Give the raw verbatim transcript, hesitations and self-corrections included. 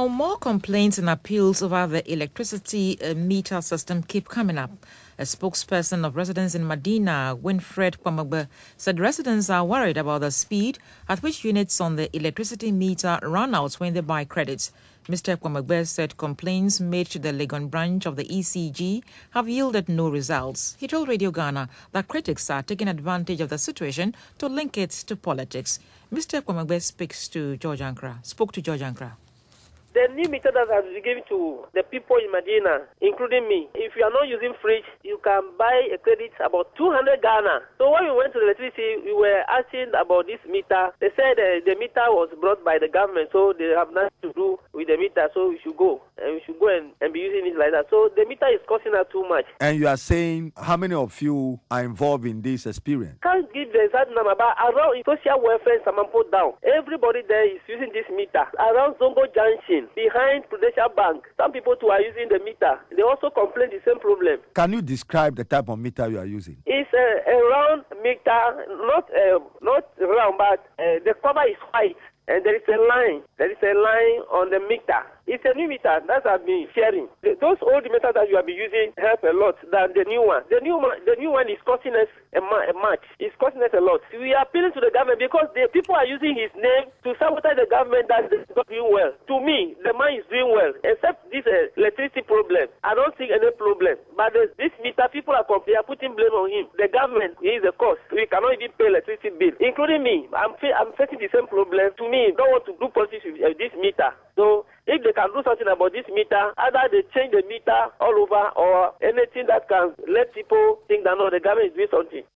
Now, more complaints and appeals over the electricity uh, meter system keep coming up. A spokesperson of residents in Medina, Winfred Kwamagbe, said residents are worried about the speed at which units on the electricity meter run out when they buy credits. Mister Kwamagbe said complaints made to the Legon branch of the E C G have yielded no results. He told Radio Ghana that critics are taking advantage of the situation to link it to politics. Mister Kwamagbe speaks to George Ankara, spoke to George Ankara. The new meter that has been given to the people in Medina, including me, if you are not using fridge, you can buy a credit about two hundred Ghana. So when we went to the electricity, we were asking about this meter. They said uh, the meter was brought by the government, so they have nothing to do with the meter, so we should go. And we should go and, and be using it like that. So the meter is costing us too much. And you are saying how many of you are involved in this experience? Can't give the exact number, but around social welfare, someone put down. Everybody there is using this meter. Around Zongo Junction, behind Prudential Bank, some people too are using the meter. They also complain the same problem. Can you describe the type of meter you are using? It's a, a round meter, not uh, not round, but uh, the cover is white, and there is a line. There is a line on the meter. It's a new meter that I've been sharing. The, those old meters that you have been using help a lot than the new one. The new one, the new one is costing us a, a much. It's costing us a lot. We are appealing to the government because the people are using his name to sabotage the government that is not doing well. To me, the man is doing well, except this uh, electricity problem. I don't think any problem. But the, this meter, people are, they are putting blame on him. The government is the cause. We cannot even pay electricity bill, including me. I'm, I'm facing the same problem. To me, don't want to do politics with uh, this meter. So if they can do something about this meter, either they change the meter all over or anything that can let people think that no, the government is doing something.